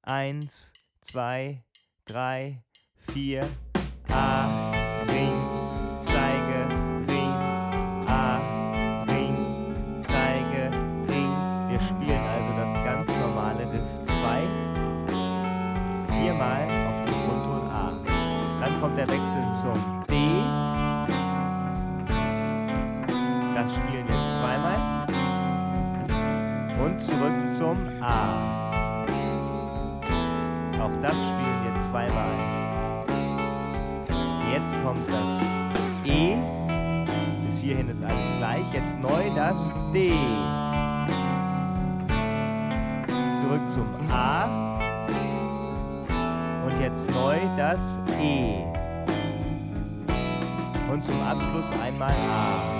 1, 2, 3, 4. A, Ring, Zeige, Ring. A, Ring, Zeige, Ring. Wir spielen also das ganz normale Riff 2 viermal auf dem Grundton A. Dann kommt der Wechsel zum B. Das spielen wir zweimal. Und zurück zum A. Auch das spielen wir zweimal. Jetzt kommt das E. Bis hierhin ist alles gleich. Jetzt neu das D. Zurück zum A. Und jetzt neu das E. Und zum Abschluss einmal A.